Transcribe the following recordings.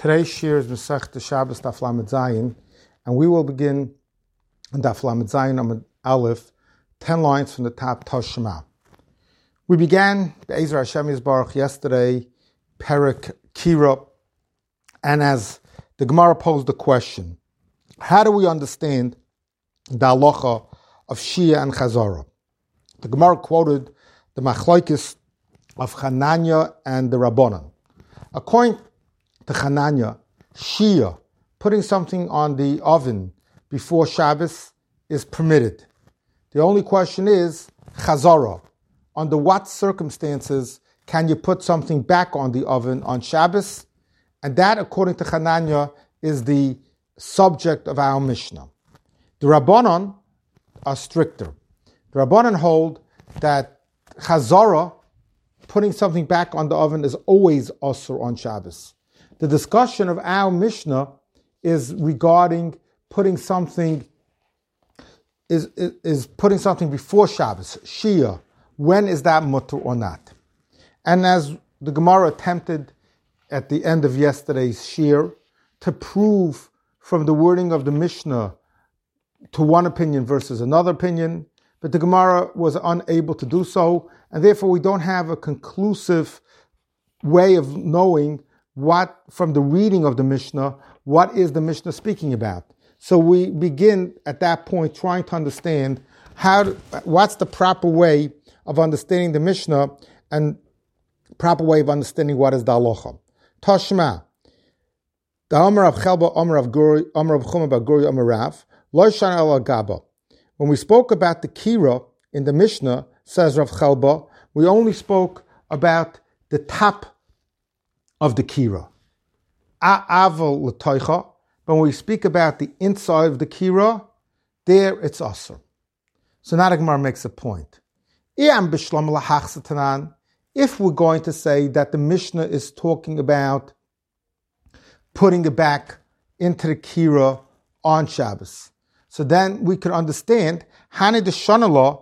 Today's shir is Masechta Shabbos Daf Lamed Zayin, and we will begin in Daf Lamed Zayin Amud Aleph, 10 lines from the top Toshma. We began Be'ezer Hashem Yisbarach yesterday, Perek Kira, and as the Gemara posed the question, how do we understand the halacha of Shia and Chazara? The Gemara quoted the Machlokes of Hananya and the Rabbanan. According to Hananya, Shia, putting something on the oven before Shabbos, is permitted. The only question is, Chazara, under what circumstances can you put something back on the oven on Shabbos? And that, according to Hananya, is the subject of our Mishnah. The Rabbanan are stricter. The Rabbanan hold that Chazara, putting something back on the oven, is always Asur on Shabbos. The discussion of our Mishnah is regarding putting something is putting something before Shabbos, Shia. When is that mutter or not? And as the Gemara attempted at the end of yesterday's shir to prove from the wording of the Mishnah to one opinion versus another opinion, but the Gemara was unable to do so, and therefore we don't have a conclusive way of knowing what, from the reading of the Mishnah, what is the Mishnah speaking about. So we begin at that point trying to understand what's the proper way of understanding the Mishnah and proper way of understanding what is the halacha. Tashma, the Amar of Chelba, Amar of Guri, Amar of Chuma, Guri, Amar Rav, Lo Shana El Gaba. When we spoke about the Kira in the Mishnah, says Rav Chelba, we only spoke about the top of the Kira. A'aval l'toicha. But when we speak about the inside of the Kira, there it's Asur. So now the Gemara makes a point. If we're going to say that the Mishnah is talking about putting it back into the Kira on Shabbos, so then we can understand Hani de Shanala,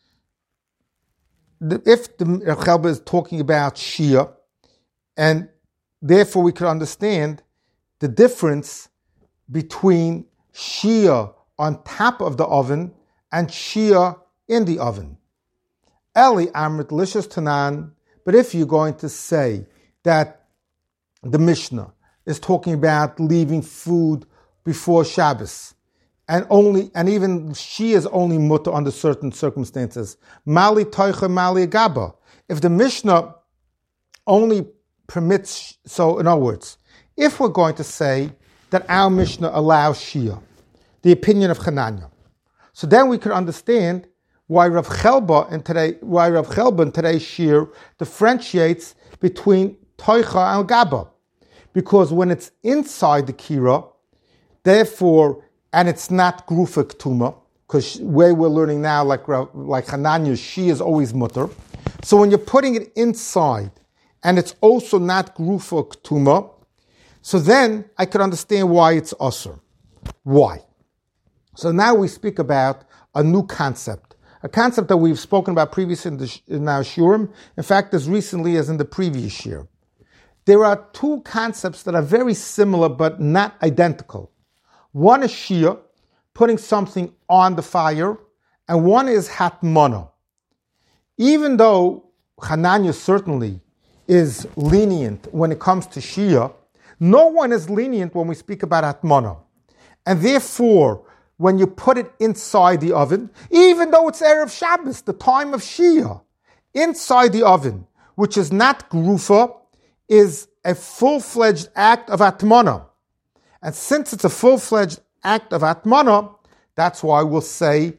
if the Chelba is talking about Shia, and therefore we can understand the difference between Shia on top of the oven and Shia in the oven. Eli Amrit Lishas Tanan, but if you're going to say that the Mishnah is talking about leaving food before Shabbos, and even Shia is only mutter under certain circumstances, Mali Toicha Mali Gaba. If the Mishnah only permits, so in other words, if we're going to say that our Mishnah allows Shia, the opinion of Hananya, so then we can understand why Rav Chelba in today's shir differentiates between Toicha and Gaba, because when it's inside the Kira, therefore, and it's not Grufa Ktuma, because where we're learning now, like Hananya, Shia is always mutter. So when you're putting it inside, and it's also not Grufa Ktuma, so then I could understand why it's Asur. Why? So now we speak about a new concept, a concept that we've spoken about previously in our shiurim, in fact, as recently as in the previous year. There are two concepts that are very similar but not identical. One is Shia, putting something on the fire, and one is Hatmana. Even though Hananya certainly is lenient when it comes to Shia, no one is lenient when we speak about Hatmana. And therefore, when you put it inside the oven, even though it's Erev Shabbos, the time of Shia, inside the oven, which is not Grufa, is a full-fledged act of Atmana. And since it's a full-fledged act of Atmana, that's why we'll say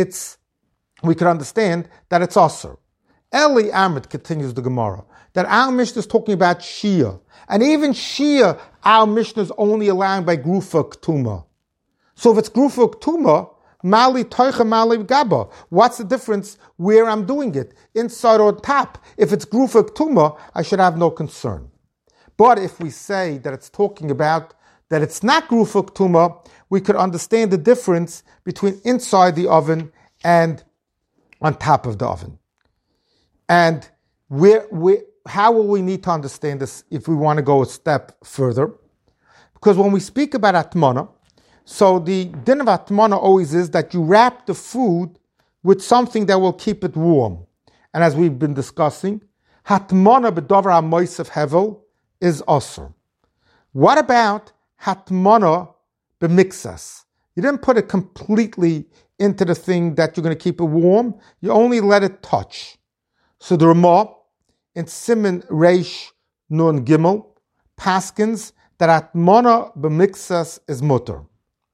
we can understand that it's Asur. Eli Amrit, continues the Gemara, that our Mishnah is talking about Shia. And even Shia, our Mishnah is only allowing by Grufa Ktuma. So if it's Grufa Ktuma, Mali Toicha Mali Gaba, what's the difference where I'm doing it? Inside or top? If it's Grufa Ktuma, I should have no concern. But if we say that it's talking about that it's not Grufa Ktuma, we could understand the difference between inside the oven and on top of the oven. And how will we need to understand this if we want to go a step further? Because when we speak about atmana, so the din of atmana always is that you wrap the food with something that will keep it warm. And as we've been discussing, hatmana b'davar ha'moisef hevel is asur. What about hatmana b'mixas? You didn't put it completely into the thing that you're going to keep it warm. You only let it touch. So the Ramah in Siman Reish Nun Gimel paskins that atmana b'mixas is mutter.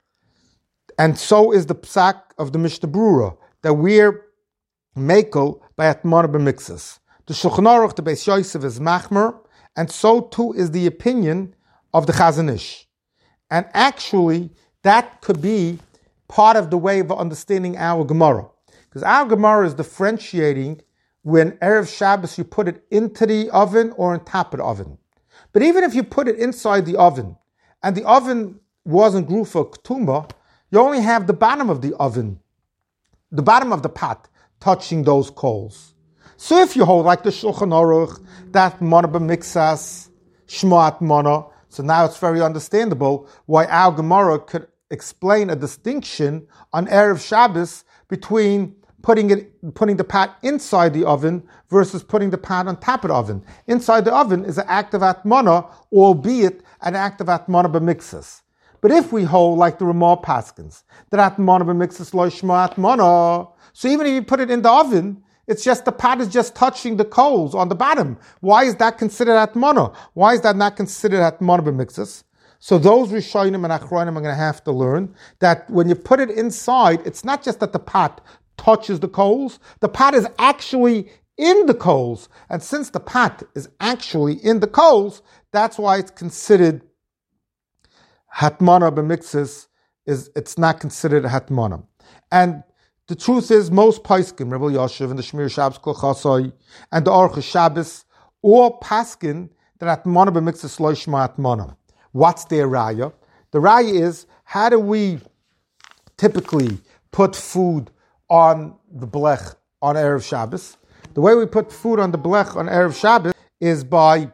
And so is the psak of the Mishnah Brura, that we're mekel by atmana b'mixas. The Shulchan Aruch, the Beis Yosef is machmer, and so too is the opinion of the Chazon Ish. And actually, that could be part of the way of understanding our Gemara. Because our Gemara is differentiating when Erev Shabbos you put it into the oven or on top of the oven. But even if you put it inside the oven, and the oven wasn't grufa k'tuma, you only have the bottom of the oven, the bottom of the pot, touching those coals. So if you hold like the Shulchan Aruch, that mana b'mixas, shma atmana, so now it's very understandable why our Gemara could explain a distinction on Erev Shabbos between putting the pot inside the oven versus putting the pot on top of the oven. Inside the oven is an act of atmana, albeit an act of atmana b'mixas. But if we hold like the Ramah paskins, that atmana b'mixas lo shma atmana, so even if you put it in the oven, it's just the pot is just touching the coals on the bottom. Why is that considered atmana? Why is that not considered atmana b'mixas? So those Rishonim and Achronim are going to have to learn that when you put it inside, it's not just that the pot touches the coals, the pot is actually in the coals. And since the pot is actually in the coals, that's why it's considered hatmana b'mixas, it's not considered hatmana. And the truth is, most Paiskim, Rebbe Yoshev and the Shmir Shabbos Kol Chasai and the Aruch Shabbos, all paskin that hatmana b'mixas lo shma hatmana. What's their raya? The raya is, how do we typically put food on the blech on Erev Shabbos? The way we put food on the blech on Erev Shabbos is by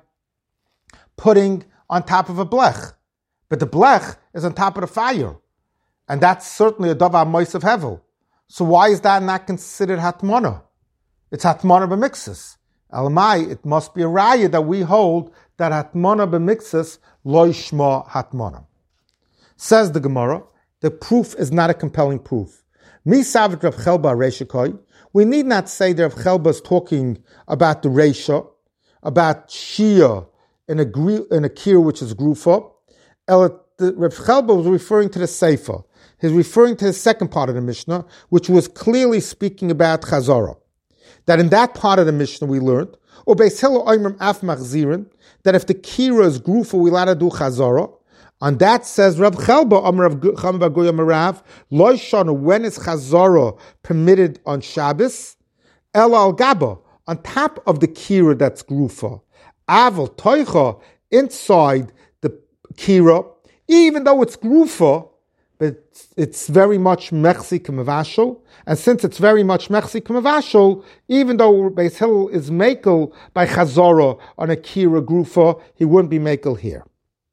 putting on top of a blech. But the blech is on top of the fire. And that's certainly a davar moisef hevel. So why is that not considered hatmana? It's hatmana b'mixas. Elamai, it must be a raya that we hold that hatmana b'mixas lo shma hatmana. Says the Gemara, the proof is not a compelling proof. Mi savit Rav Chelba Reishakoi. We need not say that Rav Chelba is talking about the Reisha, about Shia in a kir which is grufa. Rav Chelba was referring to the Sefer. He's referring to the second part of the Mishnah, which was clearly speaking about Chazara. That in that part of the Mishnah we learned, or Beis Hillel Oimrim Af Machzirin, that if the kira is grufa, we allowed to do Chazara. On that says Rav Chelba, Amar Rav Chama bar Goya Marav, Lo Shana, when is Chazara permitted on Shabbos? El al Gaba, on top of the kira that's grufa. Aval Toicha, inside the kira, even though it's grufa, but it's very much mechzi k'mevashel, and since it's very much mechzi k'mevashel, even though Beis Hillel is mekel by Chazara on a kira grufa, he wouldn't be mekel here.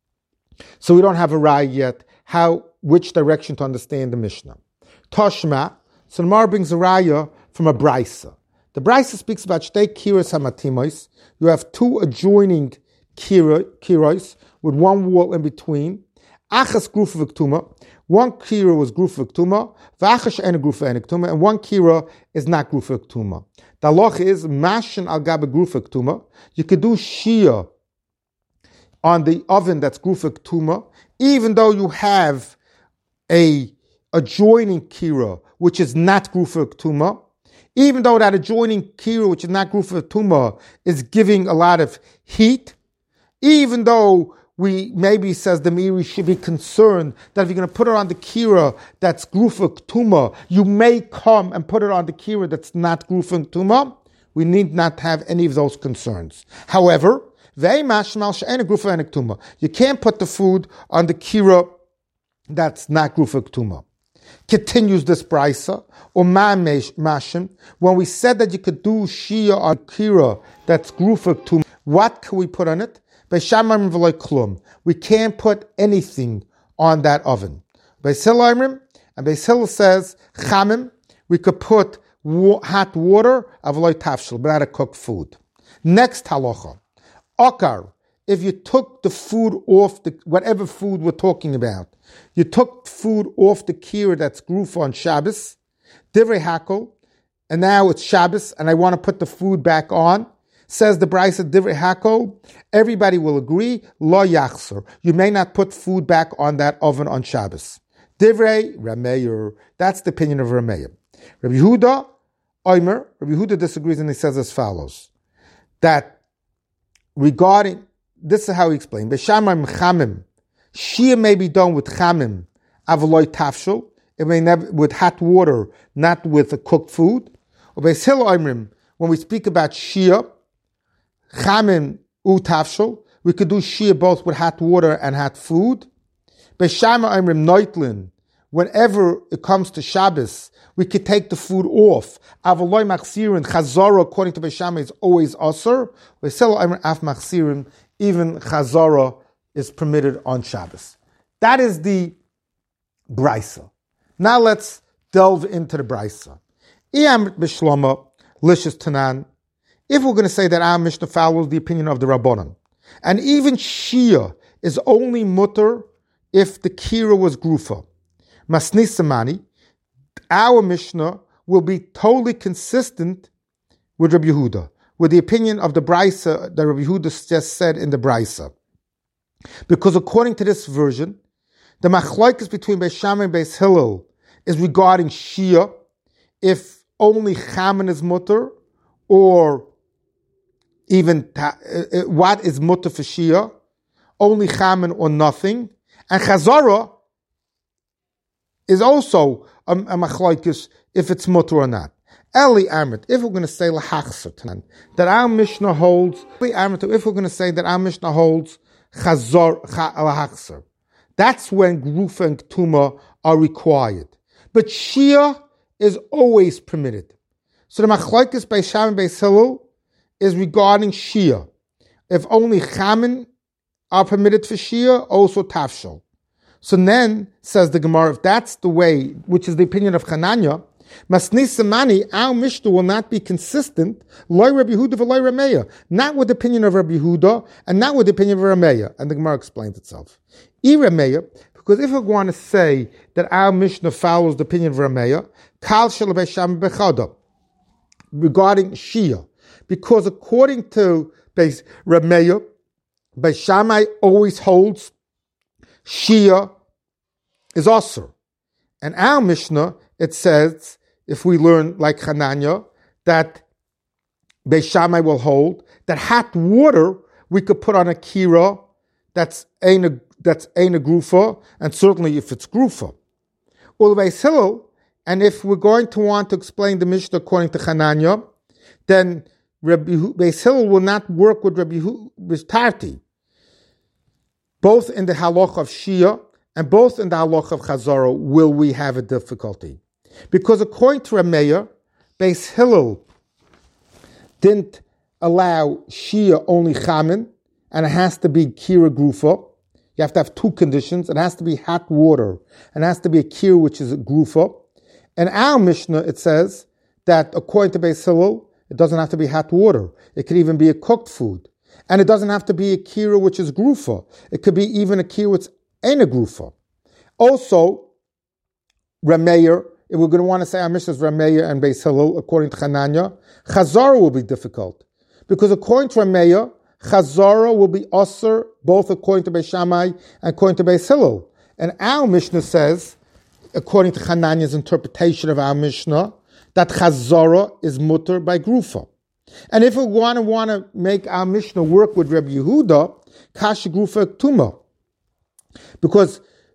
So we don't have a raya yet, which direction to understand the Mishnah. Toshma, so the Mar brings a raya from a Braisa. The Braisa speaks about shtei kiras hamatimois. You have two adjoining kiros with one wall in between. Achas grufa v'ktuma. One kira was grufa v'ktuma. V'achas ena grufa v'ktuma. And one kira is not grufa v'ktuma. The halacha is mashin al gabe grufa v'ktuma. You could do shia on the oven that's grufa v'ktuma, even though you have a adjoining kira which is not grufa v'ktuma. Even though that adjoining kira, which is not grufa v'ktuma, is giving a lot of heat, even though we maybe, says the Meiri, should be concerned that if you're going to put it on the kira that's grufa v'ktuma, you may come and put it on the kira that's not grufa v'ktuma. We need not have any of those concerns. However, you can't put the food on the kira that's not grufa v'ktuma. Continues this brisa, or mashim, when we said that you could do shia on kira that's grufa v'ktuma, what can we put on it? Beis Shammai v'loy klum. We can't put anything on that oven. Beis Hillel and Beis Hillel says chamim. We could put hot water avloy tafshel, but not a cooked food. Next halacha, okar. If you took the food off the whatever food we're talking about, you took food off the kira that's grufa on Shabbos, divrei hakel, and now it's Shabbos, and I want to put the food back on. Says the Brisa divrei hakel, everybody will agree, lo yachzer. You may not put food back on that oven on Shabbos. Divrei Rameir, that's the opinion of Rameir. Rabbi Yehuda, Omer, Rabbi Yehuda disagrees and he says as follows, that regarding, this is how he explained, Beshamar Chamim, Shia may be done with Chamim, Avaloy Tafshel, it may never, with hot water, not with a cooked food. Or Beis Hillel Omrim, when we speak about Shia, Chamim u Tafshel, we could do Shia both with hot water and hot food. Beshamar Omrim Noitlin, whenever it comes to Shabbos, we could take the food off. Avaloy machzirin chazara, according to Beis Shammai, is always aser. Beis Hillel Omer af machzirin, even chazara is permitted on Shabbos. That is the brisa. Now let's delve into the brisa. Iyam b'shloma lishus tanan. If we're going to say that our Mishnah follows the opinion of the Rabbanan, and even Shia is only mutter if the kira was grufa. Masnis samani, our Mishnah will be totally consistent with Rabbi Yehuda, with the opinion of the Brisa that Rabbi Yehuda just said in the Brisa. Because according to this version, the machlokes between Beis Shammai and Beis Hillel is regarding Shia, if only Chaman is mutter, or even what is mutter for Shia, only Chaman or nothing, and Chazara is also a machlokes if it's mutter or not. Eli Amrit, if we're going to say lahachser, that our Mishnah holds, Eli Amrit, if we're going to say that our Mishnah holds chazor lahachser, that's when grufa and ktuma are required. But Shia is always permitted. So the machlokes by Shammai and Beis Hillel is regarding Shia. If only chamin are permitted for Shia, also tafshel. So then, says the Gemara, if that's the way, which is the opinion of Chananya, Masnis Samani, our Mishnah will not be consistent, loy Rabbi Yehuda v'loy Rameya, not with the opinion of Rabbi Yehuda, and not with the opinion of Rameya. And the Gemara explains itself. Rameya, because if we want to say that our Mishnah follows the opinion of Rameya, Kal Shel Beis Shammai b'chada, regarding Shia, because according to Rameya, Beis Shammai always holds Shia is Asur. And our Mishnah, it says, if we learn like Hananya, that Beis Shammai will hold that hot water we could put on a kira that's ein a grufa, and certainly if it's grufa. Ul Beis Hillel, and if we're going to want to explain the Mishnah according to Hananya, then Beis Hillel will not work with Rabbi Tarti, both in the halach of Shia and both in the halach of Chazara will we have a difficulty. Because according to Rameya, Beis Hillel didn't allow Shia only chamin, and it has to be kira grufa. You have to have two conditions. It has to be hot water, and it has to be a kira which is a grufa. And our Mishnah, it says that according to Beis Hillel, it doesn't have to be hot water. It could even be a cooked food. And it doesn't have to be a kira which is grufa. It could be even a kira which ain't a grufa. Also, Rameir, if we're going to want to say our Mishnah is Rameir and Beis Hillel, according to Chananya, Chazara will be difficult. Because according to Rameir, Chazara will be Asr, both according to Beis Shammai and according to Beis Hillel. And our Mishnah says, according to Chananya's interpretation of our Mishnah, that Chazara is mutter by grufa. And if we want to make our Mishnah work with Rabbi Yehuda, Kasha Grufa Tuma. Because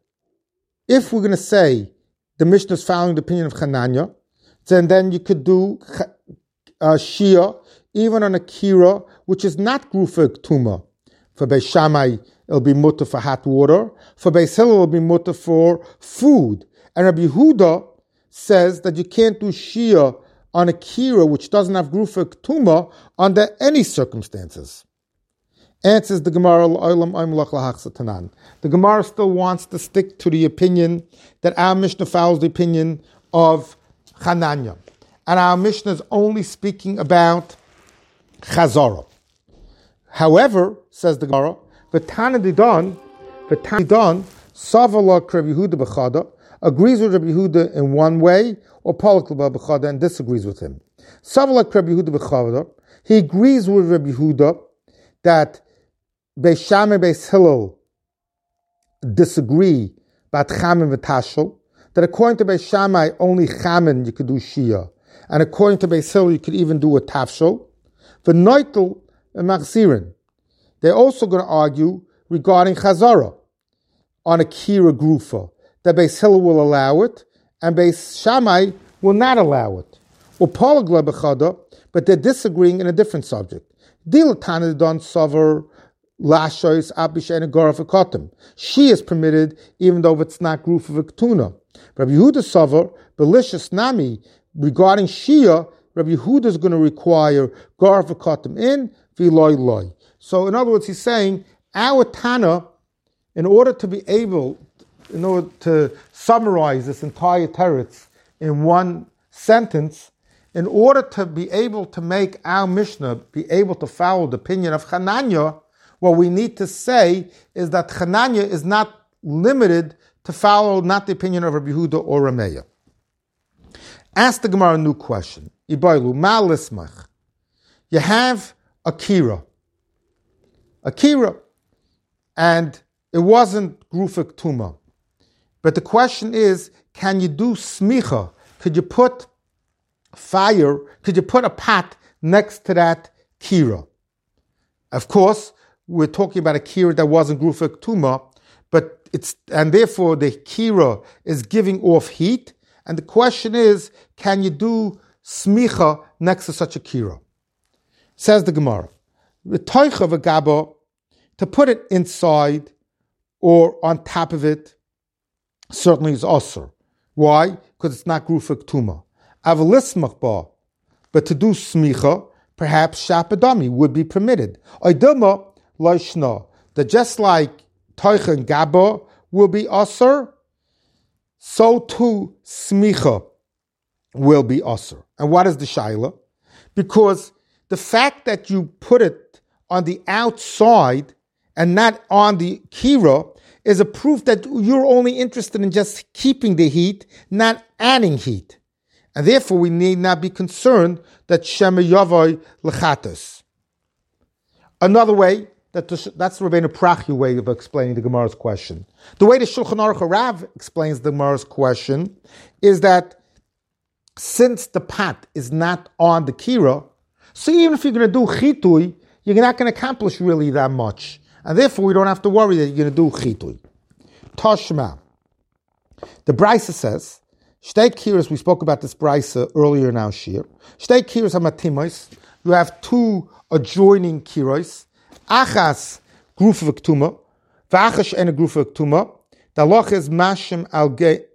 if we're going to say the Mishnah is following the opinion of Chananya, then you could do Shia even on a kira which is not Grufa Tuma. For Beis Shammai, it'll be mutter for hot water. For Beis Hillel, it'll be mutter for food. And Rabbi Yehuda says that you can't do Shia on a kira which doesn't have grufa ktuma under any circumstances. Answers the Gemara, the Gemara still wants to stick to the opinion that our Mishnah follows the opinion of Chananya. And our Mishnah is only speaking about Chazara. However, says the Gemara, V'tana Didan, Savala Rabbi Yehuda b'chada, agrees with Rabbi Yehuda in one way, or Palak b'chada and disagrees with him. Savala Rabbi Yehuda b'chada, he agrees with Rabbi Yehuda that Beis Shammai and Beis Hillel disagree about Chamin v'Tashel, that according to Beis Shammai, only Chamin you could do Shia, and according to Beis Hillel, you could even do a Tafshel. V'Noitel and Machzirin. They're also going to argue regarding Chazara on a Kira Grufa, that Beis Hillel will allow it, and Beis Shammai will not allow it. Or Palagla b'chada, but they're disagreeing in a different subject. Dilatana don sover lashois abish and agarafakotim. She is permitted even though it's not Grufa v'ktuna. Rabbi Yehuda sover belicious nami regarding Shia. Rabbi Yehuda is going to require garafakotim in v'loy loy. So in other words, he's saying our Tana, in order to summarize this entire teretz in one sentence, in order to be able to make our Mishnah be able to follow the opinion of Chananya, what we need to say is that Chananya is not limited to follow not the opinion of Rabbi Yehuda or Rameya. Ask the Gemara a new question. Ibailu, ma lismach. You have a kira, and it wasn't Grufik Tuma. But the question is, can you do smicha? Could you put fire, could you put a pot next to that kira? Of course, we're talking about a kira that wasn't Grufik Tuma, and therefore the kira is giving off heat. And the question is, can you do smicha next to such a kira? Says the Gemara, to put it inside or on top of it certainly is osur. Why? Because it's not Grufik Tuma. Avalismach, but to do smicha, perhaps shapadami would be permitted. Oidilma loishna, that just like toicha and gaba will be osur, so too smicha will be osur. And what is the shaila? Because the fact that you put it on the outside and not on the kira is a proof that you're only interested in just keeping the heat, not adding heat. And therefore we need not be concerned that Shema Yavoy Lechatas. Another way, that's the Rabbeinu Prachi way of explaining the Gemara's question. The way the Shulchan Aruch Rav explains the Gemara's question is that since the pot is not on the kira, so even if you're going to do chitui, you're not going to accomplish really that much. And therefore, we don't have to worry that you're going to do chitui. Toshma. The Brisa says, Shtei kiros, we spoke about this Brisa earlier in our shir. Shtei kiros hamatimois, you have two adjoining kiros. Achas grufa v'ktuma, v'achas ena grufa v'ktuma. The loch is mashim al gabi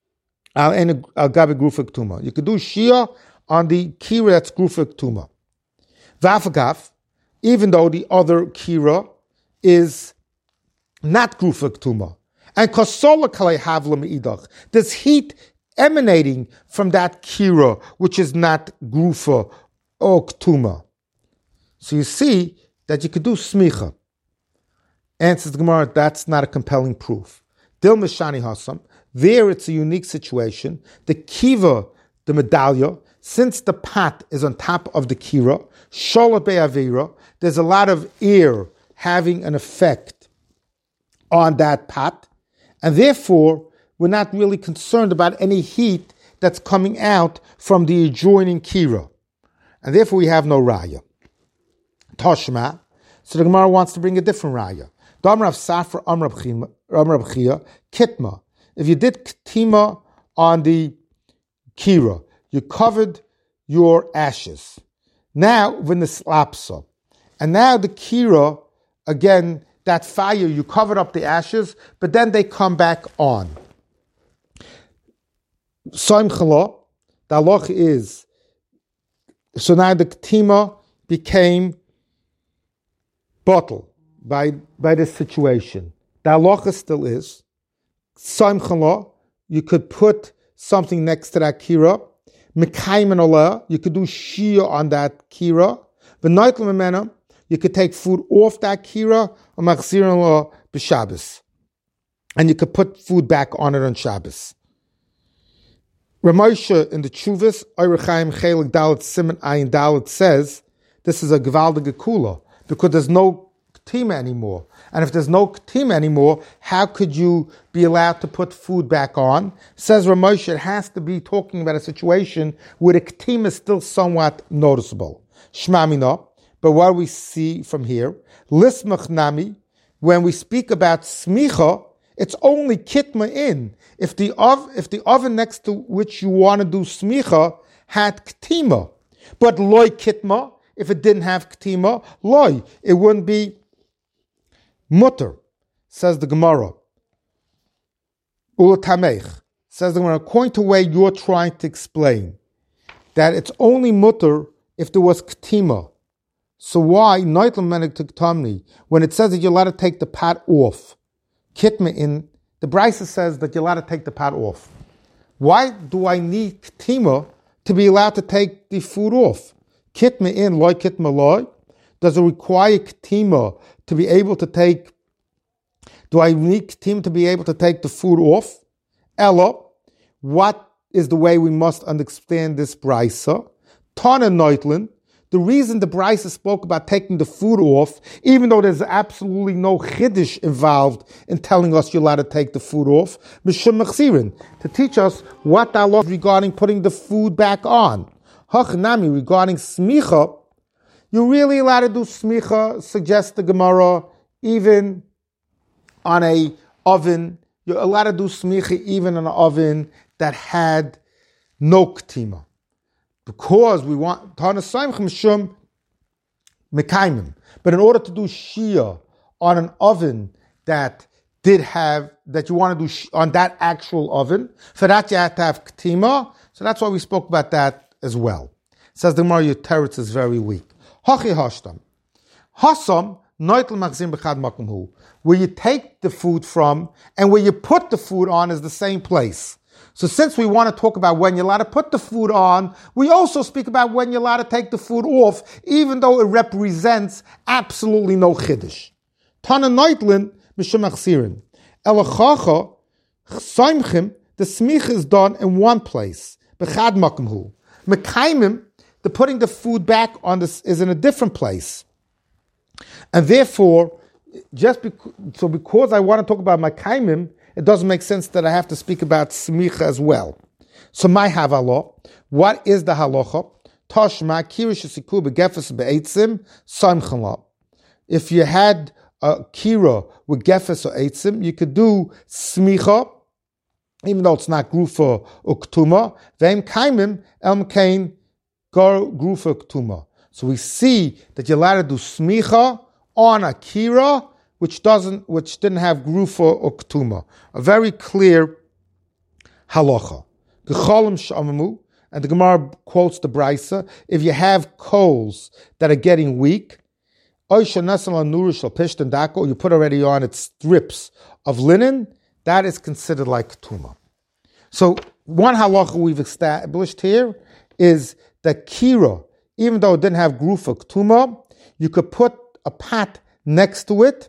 grufa v'ktuma. You could do shia on the kira that's grufa v'ktuma. V'afagav, even though the other kira is not grufa v'ktuma. And kosola kalei havla me'idach. There's heat emanating from that kira, which is not grufa or ktuma. So you see that you could do smicha. Answers the Gemara, that's not a compelling proof. Dil mishani hasam. There it's a unique situation. The kiva, the medallia, since the pot is on top of the kira, shola be'avira, there's a lot of air having an effect on that pot, and therefore we're not really concerned about any heat that's coming out from the adjoining kira, and therefore we have no raya. Toshma. So the Gemara wants to bring a different raya. Damrav Safra Amrab Chia Kitma. If you did Ktima on the kira, you covered your ashes. Now when the slapsa, and now the kira, again, that fire, you covered up the ashes, but then they come back on. Soim Chala, the halach is, so now the ktima became bottle. by this situation. The halacha still is, Saimchala, you could put something next to that kira. Mekaymen olah, you could do shia on that kira. V'noitl memena, you could take food off that kira, or machzirin olah b'Shabbos. And you could put food back on it on Shabbos. Ramosha in the Chuvas, Orechaim Chelik Dalet Siman Ayin Dalet says, this is a Gevaldige Kula, because there's no Ktima anymore. And if there's no Ktima anymore, how could you be allowed to put food back on? Says Ramosha, it has to be talking about a situation where the Ktima is still somewhat noticeable. Shmamina, but what we see from here, Lismach Nami, when we speak about Smicha, it's only kitma in. If the oven next to which you want to do smicha had ktima, but loy kitma, if it didn't have ktima, loy, it wouldn't be mutter, says the Gemara. Ulatamech, says the Gemara, according to the way you're trying to explain, that it's only mutter if there was ktima. So why, when it says that you're allowed to take the pot off, kitma in, the Brisa says that you're allowed to take the pot off. Why do I need ktima to be allowed to take the food off? Kitma in, loy kitma loy. Does it require ktima to be able to take, do I need ktima to be able to take the food off? Ella, what is the way we must understand this Brisa? Tana Neutlin, the reason the Brisa spoke about taking the food off, even though there's absolutely no chiddush involved in telling us you're allowed to take the food off, mishum mechzirin, to teach us what the law regarding putting the food back on. Hachnami, regarding smicha, you're really allowed to do smicha, suggests the Gemara, even on a oven. You're allowed to do smicha even on an oven that had no ktima. Because we want Tanasayim Chumshum Mekaimim. But in order to do Shia on an oven that you want to do on that actual oven, for that you have to have Ktima. So that's why we spoke about that as well. Says the Gemara, your teretz is very weak. Hachi Hashtam. Hasam Noitel Machzim Bechad Makumhu. Where you take the food from and where you put the food on is the same place. So since we want to talk about when you're allowed to put the food on, we also speak about when you're allowed to take the food off, even though it represents absolutely no chiddush. Tana Noitlin, Mishum Achsirin. Elachacha, Chsaimchim, the smich is done in one place. Bechad Makamhu. Mekaimim, the putting the food back on this is in a different place. And therefore, because I want to talk about Mekaimim, it doesn't make sense that I have to speak about smicha as well. So my havala, what is the halacha? Tashma kirish siku begefes be'etzim samchala. If you had a kira with gefes or eitzim, you could do smicha, even though it's not grufa or ktuma. Ve'im kaimim elmkein grufa ktuma. So we see that you're allowed to do smicha on a kira which didn't have grufa or ktuma. A very clear halacha. Gecholim shamamu, and the Gemara quotes the Brisa, if you have coals that are getting weak, or you put already on its strips of linen, that is considered like ktuma. So one halacha we've established here is that kira, even though it didn't have grufa ktuma, you could put a pot next to it.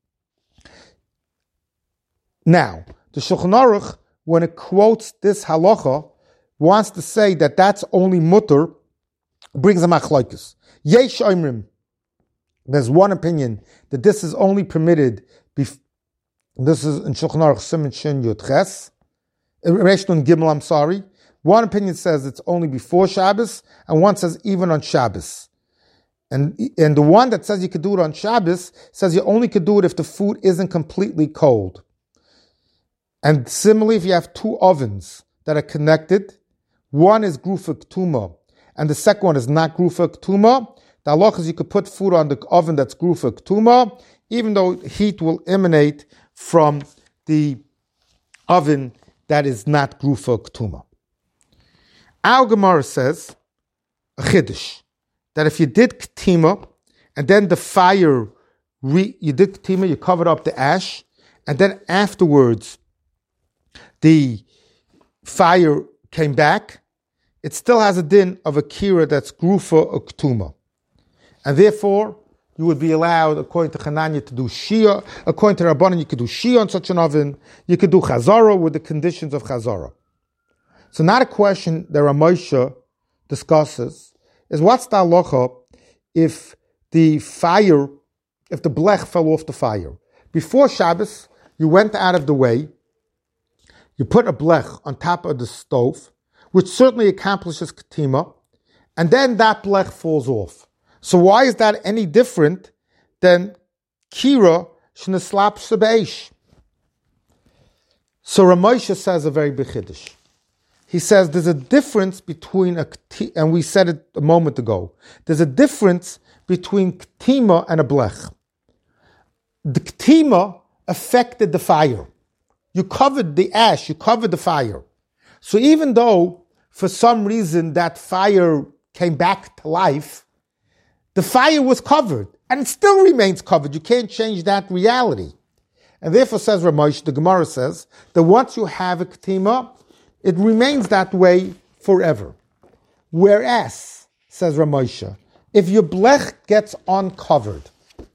Now, the Shulchan Aruch, when it quotes this halacha, wants to say that that's only mutter, brings a machlokes. Yesh oimrim. There's one opinion that this is only permitted. This is in Shulchan Aruch Siman Shin Yud Ches, Reish Nun Gimel. I'm sorry. One opinion says it's only before Shabbos, and one says even on Shabbos. And the one that says you could do it on Shabbos says you only could do it if the food isn't completely cold. And similarly, if you have two ovens that are connected, one is grufa ktuma, and the second one is not grufa ktuma, the halach is you could put food on the oven that's grufa ktuma, even though heat will emanate from the oven that is not grufa ktuma. Our Gemara says, a chiddush, that if you did ktima, and then the fire you did ketima, you covered up the ash, and then afterwards the fire came back, it still has a din of a kira that's grufa or ktuma. And therefore, you would be allowed, according to Chananya, to do shia. According to Rabbanan, you could do shia on such an oven. You could do chazara with the conditions of chazara. So now the question that Ramosha discusses is, what's the halacha if the blech fell off the fire? Before Shabbos, you went out of the way, you put a blech on top of the stove, which certainly accomplishes ketima, and then that blech falls off. So why is that any different than kira shneslap sebeish? So Ramosha says a very big chiddush. He says there's a difference between and we said it a moment ago, there's a difference between ketima and a blech. The ketima affected the fire. You covered the ash, you covered the fire. So even though for some reason that fire came back to life, the fire was covered, and it still remains covered. You can't change that reality. And therefore, says Ramosh, the Gemara says, that once you have a ketima, it remains that way forever. Whereas, says Ramosha, if your blech gets uncovered,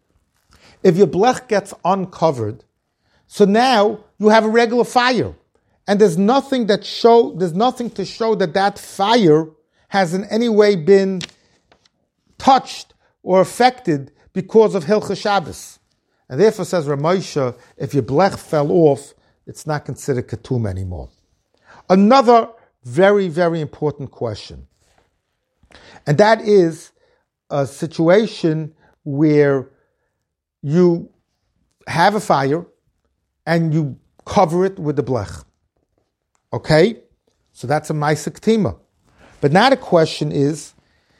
so now you have a regular fire, and there's nothing to show that fire has in any way been touched or affected because of Hilchah Shabbos. And therefore, says Ramosha, if your blech fell off, it's not considered ketum anymore. Another very, very important question, and that is a situation where you have a fire and you cover it with the blech. Okay? So that's a ma'aseh ketima. But now the question is,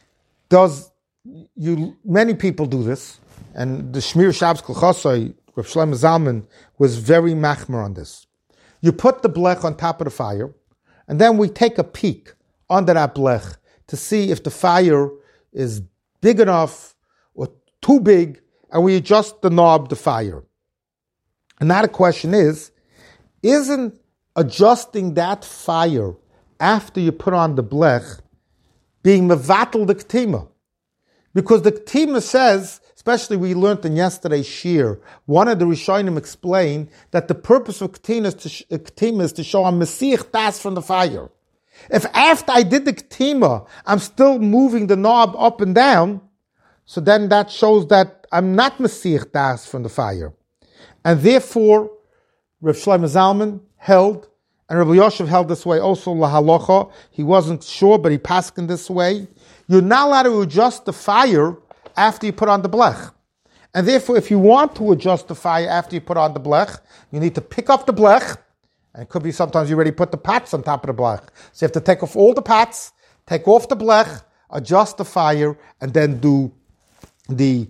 many people do this, and the Shmir Shabbos Kol Chosai, Rav Shlomo Zalman, was very machmer on this. You put the blech on top of the fire, and then we take a peek under that blech to see if the fire is big enough or too big, and we adjust the knob, the fire. And now the question is, isn't adjusting that fire after you put on the blech being mevatel the ketima? Because the ketima says, especially we learned in yesterday's shir, one of the Rishonim explained that the purpose of ketima is to show I'm mesiach das from the fire. If after I did the ketima, I'm still moving the knob up and down, so then that shows that I'm not mesiach das from the fire. And therefore, Rav Shlomo Zalman held, and Rabbi Yoshev held this way also, lahalocha. He wasn't sure, but he passed in this way. You're not allowed to adjust the fire after you put on the blech. And therefore, if you want to adjust the fire after you put on the blech, you need to pick up the blech, and it could be sometimes you already put the pots on top of the blech. So you have to take off all the pots, take off the blech, adjust the fire, and then do the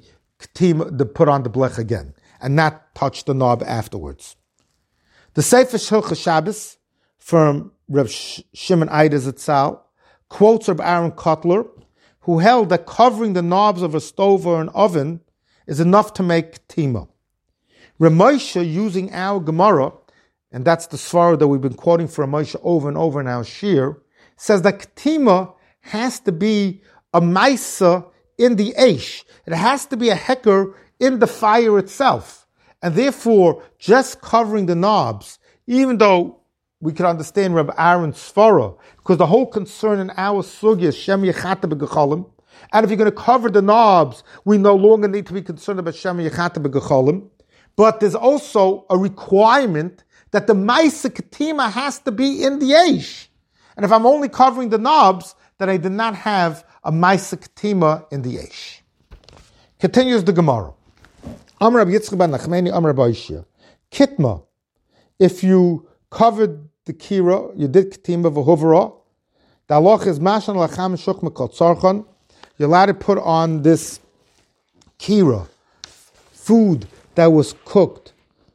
put on the blech again, and not touch the knob afterwards. The Sefer Hilchos Shabbos from Rav Shimon Eider Zatzal quotes Rav Aaron Kotler, who held that covering the knobs of a stove or an oven is enough to make ketima. Ramosha, using our Gemara, and that's the svara that we've been quoting for Ramosha over and over in our shir, says that ketima has to be a maisa in the eish. It has to be a heker in the fire itself. And therefore, just covering the knobs, even though we can understand Rabbi Aaron's svara, because the whole concern in our sugya is Shem Yechata B'Gecholim, and if you're going to cover the knobs, we no longer need to be concerned about Shem Yechata B'Gecholim. But there's also a requirement that the Ma'aseh Ketima has to be in the Eish. And if I'm only covering the knobs, then I did not have a Ma'aseh Ketima in the Eish. Continues the Gemara. Amar Rabbi Yitzchak ben Nachmani, Amar Rabbi Ishia. Kitma, if you covered the kira, you did ketima v'hovara, the halach is mashan lacham shuk mekol tzarchan, you're allowed to put on this kira, food that was cooked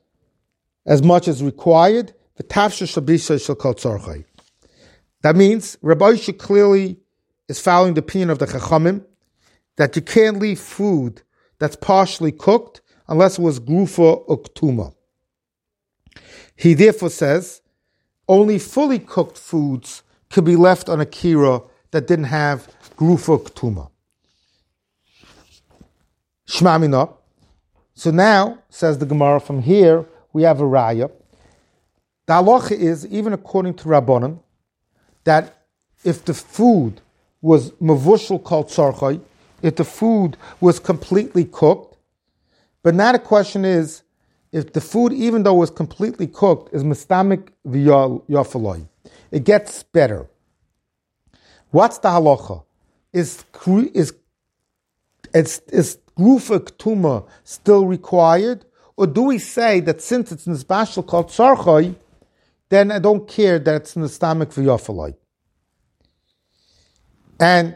as much as required, v'tafsha shabisha shel kol tzarchay. That means Rabbi Ishia clearly is following the opinion of the Chachamim that you can't leave food that's partially cooked unless it was grufa uktuma. He therefore says only fully cooked foods could be left on a kira that didn't have grufa uktuma. Shmamina. So now, says the Gemara, from here we have a raya. The halacha is, even according to Rabbanan, that if the food was mavushal kol tzarchai, if the food was completely cooked, but now the question is, if the food, even though it was completely cooked, is mistamik v'yafaloi, it gets better. What's the halacha? Is grufa ktuma still required? Or do we say that since it's nisbashal called tzarchai, then I don't care that it's nistamik v'yafaloi? And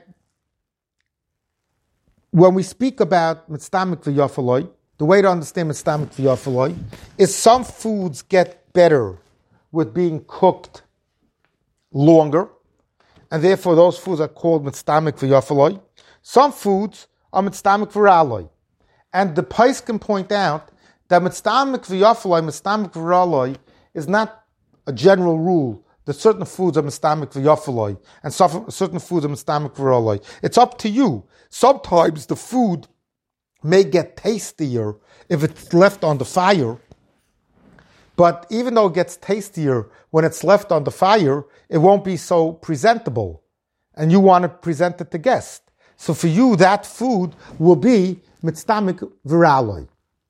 when we speak about mistamik v'yafaloi, the way to understand mistamik v'yafaloi is some foods get better with being cooked longer, and therefore those foods are called mistamik v'yafaloi. Some foods are mistamik v'raloi. And the Pais can point out that mistamik v'yafaloi, mistamik v'raloi is not a general rule that certain foods are mistamik v'yafaloi and certain foods are mistamik v'raloi. It's up to you. Sometimes the food may get tastier if it's left on the fire, but even though it gets tastier when it's left on the fire, it won't be so presentable, and you want to present it to guests. So for you, that food will be mitztamik v'raloi.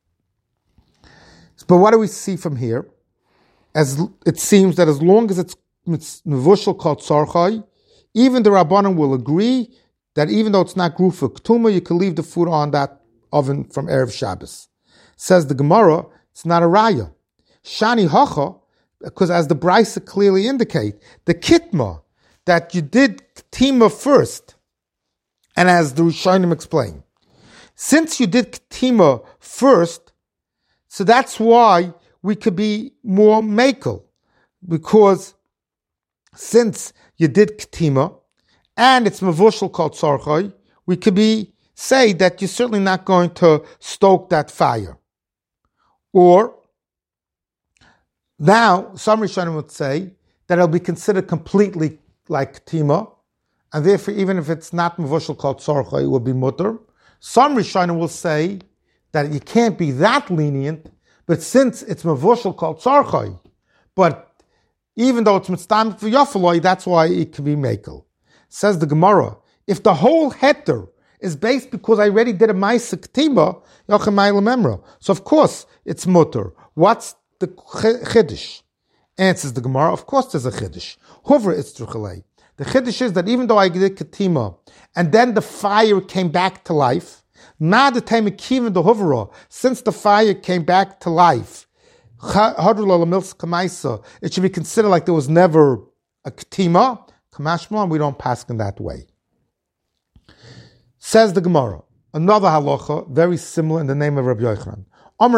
But what do we see from here? As it seems that as long as it's nevushal called tzarchai, even the Rabbanan will agree that even though it's not grufa ktuma, you can leave the food on that oven from Erev Shabbos. Says the Gemara, it's not a raya. Shani hacha, because as the Brisa clearly indicate, the kitma, that you did ktima first, and as the Rishonim explain, since you did ktima first, so that's why we could be more makel, because since you did ktima, and it's mavushal called tzarchai, we could say that you're certainly not going to stoke that fire. Or, now, some Rishonim would say that it'll be considered completely like ktima, and therefore even if it's not mavushal called tzarchai, it will be mutter. Some Rishonim will say that you can't be that lenient, but since it's mavushal called tzarchai, but even though it's mitztamik v'yafaloi, that's why it can be makel. Says the Gemara, if the whole heter is based because I already did a ma'aseh ktima, yochem ma'ila memra, so of course it's mutter. What's the chiddush? Answers the Gemara, of course there's a chiddush. However, it's truchalei. The chiddush is that even though I did ktima, and then the fire came back to life, since the fire came back to life, it should be considered like there was never a ktima. Kamashma, we don't pass in that way. Says the Gemara, another halacha, very similar in the name of Rabbi Yochanan.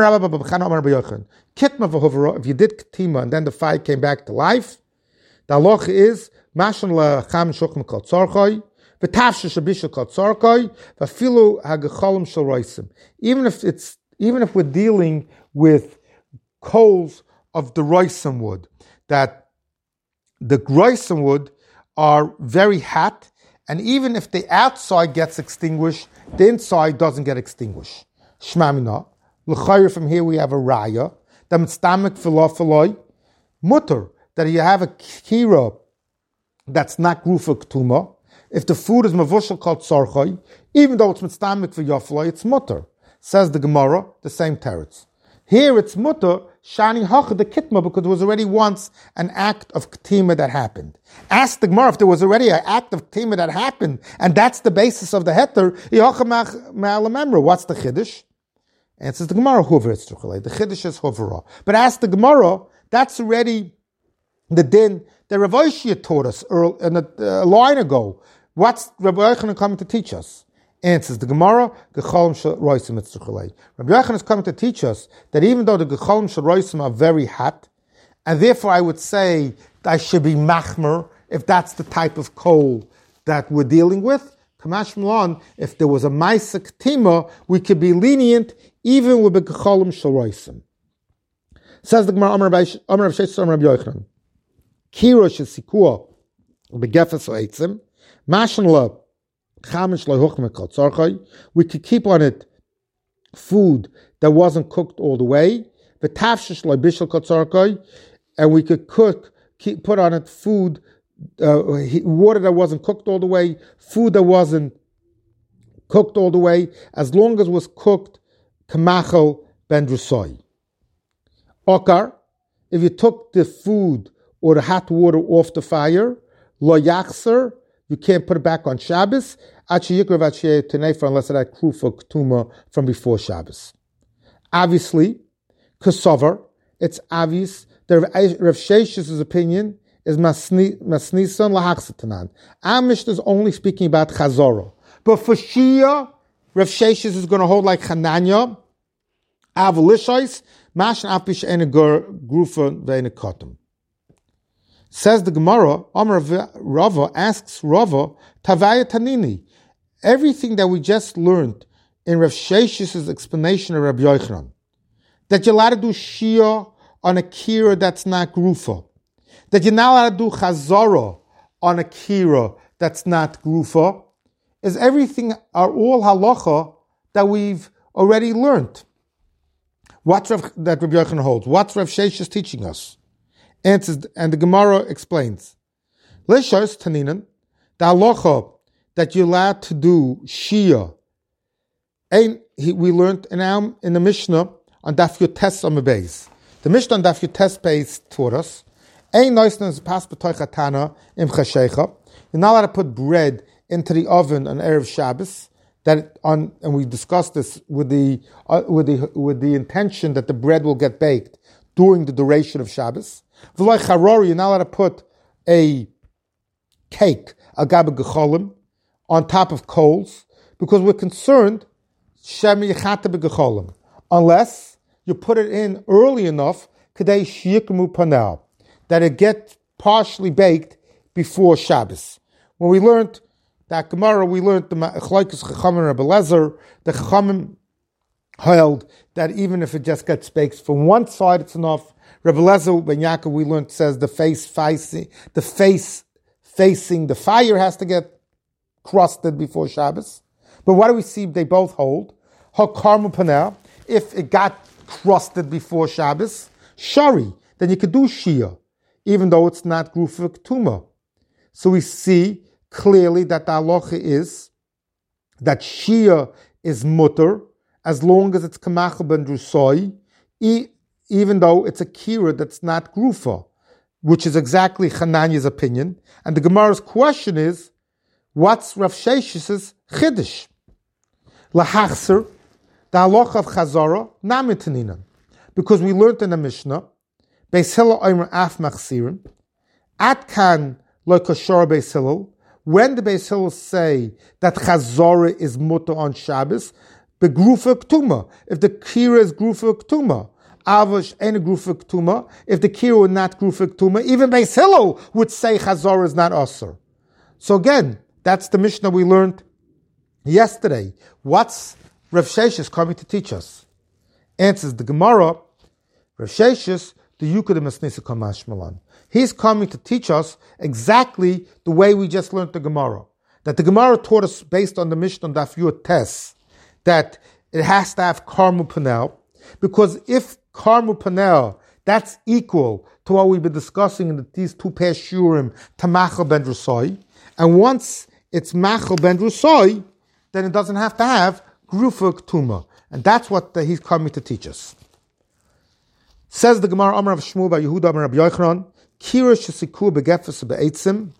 If you did ktima and then the fire came back to life, the halacha is mashan lecham shochem kol tzarchai, v'tafshe shabisha kol tzarchai, v'afilu hagacholim shel roisim. Even if we're dealing with coals of the roisim wood, that the roisim wood are very hot, and even if the outside gets extinguished, the inside doesn't get extinguished. Shmamina. L'chayr, from here we have a raya, that mitztamik v'lafaloi, mutter, that you have a kira that's not grufa ktuma. If the food is mavushal called tzarchai, even though it's mitztamik v'yafaloi, it's mutter. Says the Gemara, the same teretz. Here it's mutter, shani hacha the kitma, because there was already once an act of ktima that happened. Ask the Gemara if there was already an act of ktima that happened, and that's the basis of the heter, what's the chiddush? Answers the Gemara, the chiddush is hovera. But ask the Gemara, that's already the din that Rav Oshia taught us a line ago. What's Rabbi Yochanan coming to teach us? Answers the Gemara, Gecholim Shel Roisim Etzruchalei. Rabbi Yochanan is coming to teach us that even though the Gecholim Shel Roisim are very hot, and therefore I would say that I should be machmer if that's the type of coal that we're dealing with, Kamash Milan, if there was a Maisa Ketima, we could be lenient even with the Gecholim Shalroisim. Says the Gemara, Amar Rav Sheshes, Amar Rabbi Yochanan, Kira Shesikua Begefes Oetzim, Mashan La Chamish La Huchme Kol Tzarchai, we could keep on it food that wasn't cooked all the way, V'tavshish La Bishal Kol Tzarchai, and we could put on it food, water that wasn't cooked all the way, food that wasn't cooked all the way, as long as it was cooked Kamachel Ben Drusoi. Okar, if you took the food or the hot water off the fire, lo yachser, you can't put it back on Shabbos, unless it had krufa ketuma from before Shabbos. Obviously, Kosovar, it's obvious that Rav Shesh's opinion is masnisan lahachsatanan. Our Mishnah is only speaking about chazorah. But for Shia, Rav Sheshes is going to hold like Chananya, Avalishais, Mashan Apish and a Grufa Veina Kotum. Says the Gemara, Amar Rava asks Rava, Tavaya Tanini. Everything that we just learned in Rav Shesh's explanation of Rabbi Yochanan, that you're allowed to do Shia on a kira that's not Grufa, that you're not allowed to do Chazorah on a kira that's not Grufa, is everything are all halacha that we've already learned. What's that Rabbi Yochanan holds? What's Rav Sheshes teaching us? Answers, and the Gemara explains. Leshos Taninan, the halacha that you're allowed to do Shia, we learned in the Mishnah on Daf Yotes Amabeis. The Mishnah on Daf Yotes Beis taught us, Ein noisnes pas b'toichatana im chashecha. You're not allowed to put bread into the oven on Erev Shabbos. And we discussed this with the intention that the bread will get baked during the duration of Shabbos. V'loi charori, you're not allowed to put a cake, a gaba gecholim, on top of coals, because we're concerned shem yechata begecholim, unless you put it in early enough kadei shiyikmu panel, that it gets partially baked before Shabbos. When we learned that Gemara, we learned the Chlaikus Chachamim Rebbe Lezer, the Chachamim held that even if it just gets baked from one side, it's enough. Rebbe Lezer Ben Yaakov, we learned, says the face facing the fire has to get crusted before Shabbos. But what do we see? They both hold Hakarmu Panel. If it got crusted before Shabbos, Shari, then you could do Shia, even though it's not Grufa Ketuma. So we see clearly that the halacha is that Shia is mutter as long as it's Kamachel Ben Drusoi, even though it's a kira that's not Grufa, which is exactly Chananya's opinion. And the Gemara's question is, what's Rav Shesh's Chiddush? Lahachser, the halacha of Chazara, Namitaninan. Because we learned in the Mishnah, Beis Hillel Omer Af Machsirim, Atkan Lo Kashor Beis Hillel. When the Beis Hillel say that Chazorah is mutter on Shabbos, the Grufa Ktuma. If the Kira is Grufa Ktuma, Avash and Grufa Ktuma. If the Kira were not Grufa Ktuma, even Beis Hillel would say Chazorah is not Asur. So again, that's the Mishnah we learned yesterday. What's Rav Sheshes coming to teach us? Answers the Gemara, Rav Sheshes, the Yukadim Masnisa Kamash Malan. He's coming to teach us exactly the way we just learned the Gemara. That the Gemara taught us based on the Mishnah on Daf Yud Tes, that it has to have Karmu Panel, because if Karmu Panel, that's equal to what we've been discussing in these two past Shurim, Tamachel Ben Drusoi, and once it's Machel Ben Drusoi, then it doesn't have to have Grufa Ktuma. And that's what he's coming to teach us. Says the Gemara, Amar of Shmuel by Yehuda, Amar Rabbi Yochanan, Kira shesiku begefes be'etzim,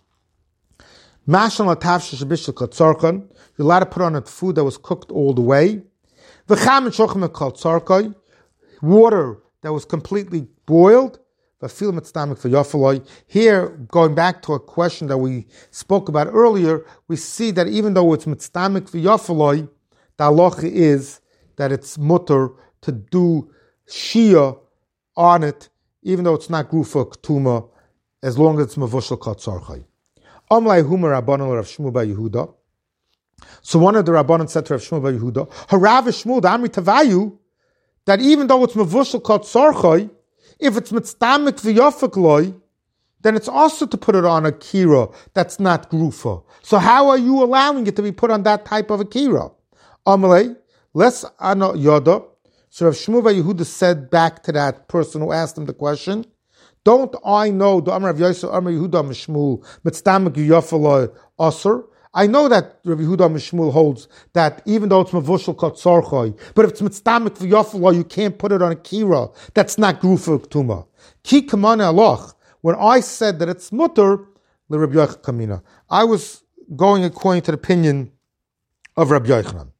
Mashan latavsh shebishel katzarkan. You're allowed to put on a food that was cooked all the way. V'cham and shochem katzarkai, water that was completely boiled. V'fil mitztamik v'yafaloi. Here, going back to a question that we spoke about earlier, we see that even though it's mitztamik v'yafaloi, the halacha is that it's mutter to do shia on it, even though it's not grufa ktuma, as long as it's mavushal katzarchai. Amlai humar abanal Rav Shmuel bar Yehuda. So one of the Rabbanan said to Rav Shmuel bar Yehuda, Harav Shmuel, the Amri Tavayu, that even though it's mevushal called tzarchai, if it's mitztamik v'yofik loy, then it's also to put it on a kira that's not grufa. So how are you allowing it to be put on that type of a kira? Amalei, less ana yoda. So Rav Shmuel bar Yehuda said back to that person who asked him the question, don't I know, the Amar Rav Yosef, Amar Yehuda Mishmul, mitztamik v'yofik loy aser? I know that Rav Yehuda Mishmul holds that even though it's mevushal called tzarchai, but if it's mitztamik v'yofik, you can't put it on a kira that's not grufa ktuma. Ki kamane aloch. When I said that it's mutter, le Rabbi Yochanan kamina, I was going according to the opinion of Rabbi Yochanan.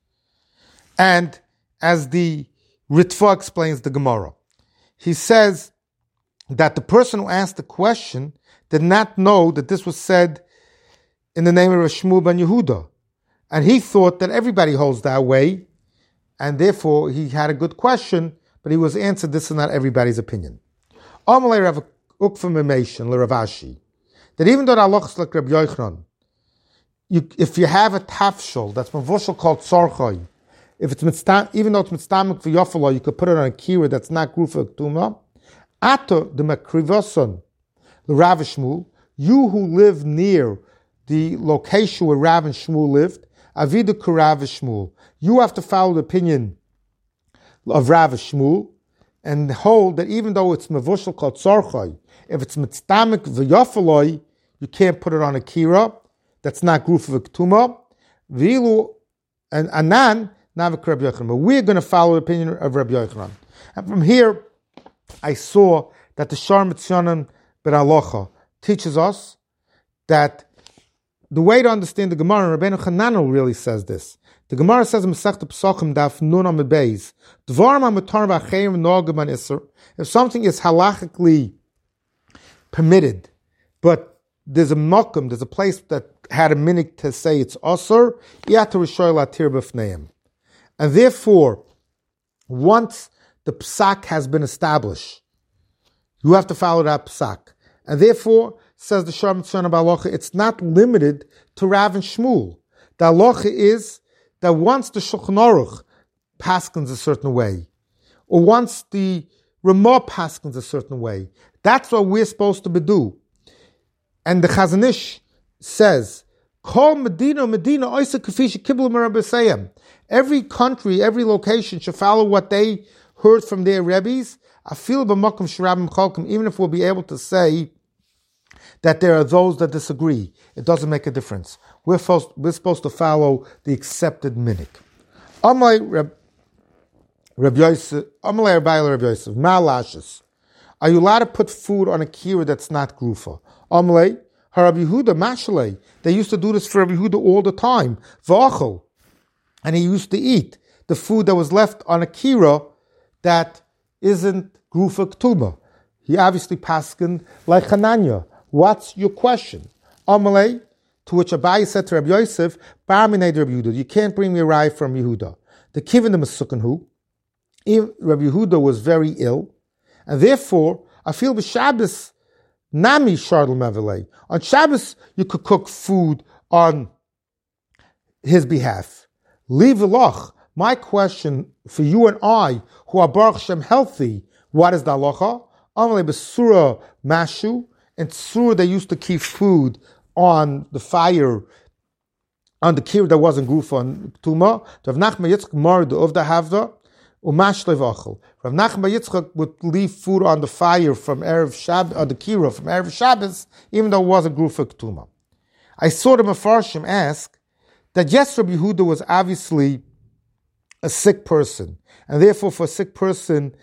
And as the Ritva explains the Gemara, he says that the person who asked the question did not know that this was said in the name of Rav Shmuel ben Yehuda. And he thought that everybody holds that way, and therefore he had a good question, but he was answered this is not everybody's opinion. Amalei Rav Ukva Memeshin L'Ravashi, that even though the halach is like Rabbi Yochanan, if you have a tafshel that's mevushal called tzarchai, if it's even though it's mitztamik v'yofala, you could put it on a kira that's not grufa ktuma. Ato the makrivason l'Rav Shmuel, you who live near the location where Rav and Shmuel lived, avidu k'Rav Shmuel, you have to follow the opinion of Rav Shmuel and hold that even though it's mevushal called tzarchai, if it's mitztamik v'yofaloi, you can't put it on a kira that's not grufa v'ktuma. V'ilu and anan navik Rabbi Yochanan. But we're going to follow the opinion of Rabbi Yochanan. And from here, I saw that the Shar Mitzyonim ben Alocha teaches us that the way to understand the Gemara, Rabbeinu Chananel really says this. The Gemara says in Masechta Pesachim Daf Nun Amud Beis, Dvarim HaMutar V'Achayim Nogim An Isser. If something is halachically permitted, but there's a makom, there's a place that had a minhag to say it's asur, you have to rishoy latir b'fneim. And therefore, once the psak has been established, you have to follow that psak. And therefore, says the Shar Mitzvah Halacha, it's not limited to Rav and Shmuel. The halacha is that once the Shulchan Aruch paskins a certain way, or once the Ramah paskins a certain way, that's what we're supposed to do. And the Chazon Ish says, Kol Medina Oisa Kafish Kibul Merabasayim. Every country, every location should follow what they heard from their Rebbes. I feel b'makom sh'rabim cholkim, even if we'll be able to say that there are those that disagree. It doesn't make a difference. We're supposed to follow the accepted minhag. Amalei Rabbi Yosef, Ma'alashis. Are you allowed to put food on a kira that's not grufa? Amalei, Rabbi Yehuda, Mashalei. They used to do this for Rabbi Yehuda all the time. V'achol. And he used to eat the food that was left on a kira that isn't grufa ktuma. He obviously paskined like Hananya. What's your question? Amalei, to which Abai said to Rabbi Yosef, Ba'aminei Rabbi Yehuda, you can't bring me a rye from Yehuda. The kivin the Mesukkenhu, Rabbi Yehuda was very ill, and therefore, I feel b'Shabbos, Nami Shardel Mevelei. On Shabbos, you could cook food on his behalf. Leave the loch. My question for you and I, who are Baruch Shem healthy, what is the halacha? Amalei b'Surah Mashu. In Surah, they used to keep food on the fire, on the kir that wasn't grufa on tuma. Rav Nachman Yitzchak mardu of the havda umash levachel. Rav Nachman Yitzchak would leave food on the fire from erev Shabbos, or the kira from erev Shabbos, even though it wasn't grufa tuma. I saw the Mefarshim ask that yes, Rabbi Yehuda was obviously a sick person, and therefore for a sick person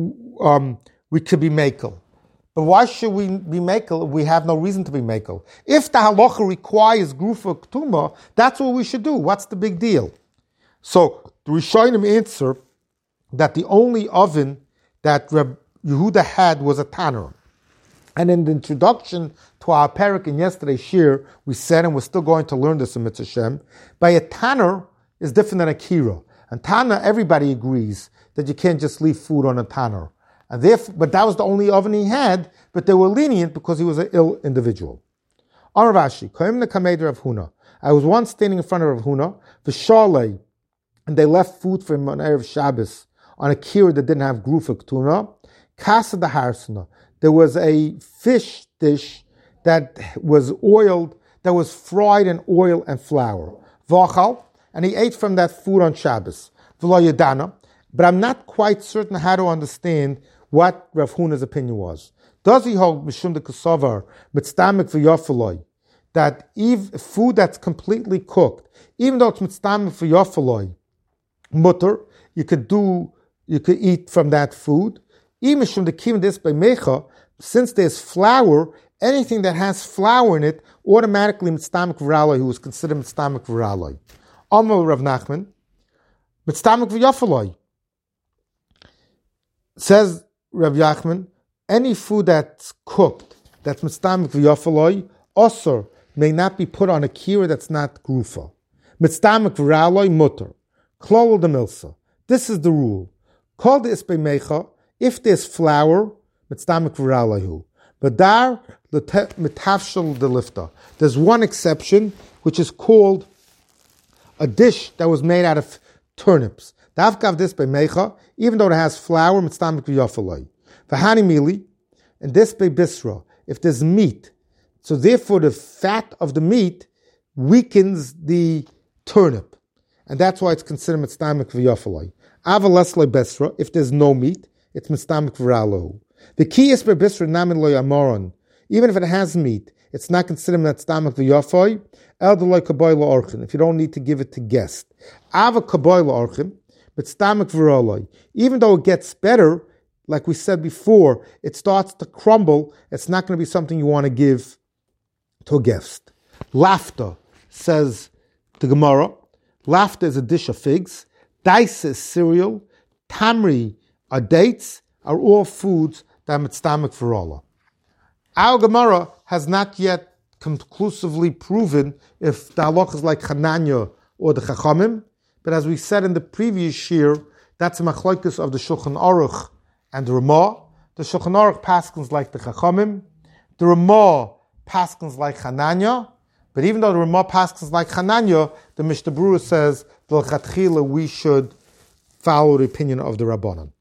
we could be makel. But why should we be mekel if we have no reason to be mekel? If the halacha requires grufa ktuma, that's what we should do. What's the big deal? So the Rishonim answer that the only oven that Reb Yehuda had was a tanner. And in the introduction to our parak in yesterday's shir, we said, and we're still going to learn this in Mitzvah Shem, by a tanner is different than a kira. And tanner, everybody agrees that you can't just leave food on a tanner. And therefore, but that was the only oven he had, but they were lenient because he was an ill individual. Amar Rashi, Koim Nekamed Rav Huna. I was once standing in front of Rav Huna, v'shalei, and they left food for him on Erev Shabbos on a kira that didn't have grufa ktuna. Kasa da harsana. There was a fish dish that was oiled, that was fried in oil and flour. V'achal, and he ate from that food on Shabbos. V'lo yadana. But I'm not quite certain how to understand what Rav Huna's opinion was. Does he hold mishum de kasavar mitzdamek v'yafaloi, that food that's completely cooked, even though it's mitzdamek v'yafaloi, mutter, you could eat from that food. Even from the kim this by mecha, since there's flour, anything that has flour in it automatically mitzdamek v'raloi, who is considered mitzdamek v'raloi. Amar Rav Nachman, mitzdamek v'yafaloi. Says Rav Nachman, any food that's cooked, that's mitzdamek v'yafaloi, osur, may not be put on a kira that's not grufa. Mitzdamek v'raloi mutter. Klol the milsa. This is the rule. Call the isbei mecha, if there's flour, mitzdamek v'raloi. But dar mitavshel the lifta. There's one exception, which is called a dish that was made out of turnips. Davkav this by mecha, even though it has flour, mitzdamek v'yafaloi. V'hani mili, and this by bisra, if there's meat. So therefore the fat of the meat weakens the turnip. And that's why it's considered mitzdamek v'yafaloi. Ava lesloi besra, if there's no meat, it's mitzdamek v'ralo. The key is by bisra namin lo yamoron. Even if it has meat, it's not considered mitzdamek v'yafaloi. El deloi kaboy lo orchin, if you don't need to give it to guest. Ava kaboy lo orchin, mitzdamek v'raloi. Even though it gets better, like we said before, it starts to crumble, it's not going to be something you want to give to a guest. Laughter, says the Gemara. Laughter is a dish of figs. Dice is cereal. Tamri are dates, are all foods that are mitzdamek v'rala. Our Gemara has not yet conclusively proven if the halach is like Hananya or the Chachamim, but as we said in the previous shir, that's a machlokes of the Shulchan Aruch and the Ramah. The Shulchan Aruch paskins like the Chachamim. The Ramah paskins like Hananya. But even though the Ramah paskins like Hananya, the Mishnah Berurah says, we should follow the opinion of the Rabbanan.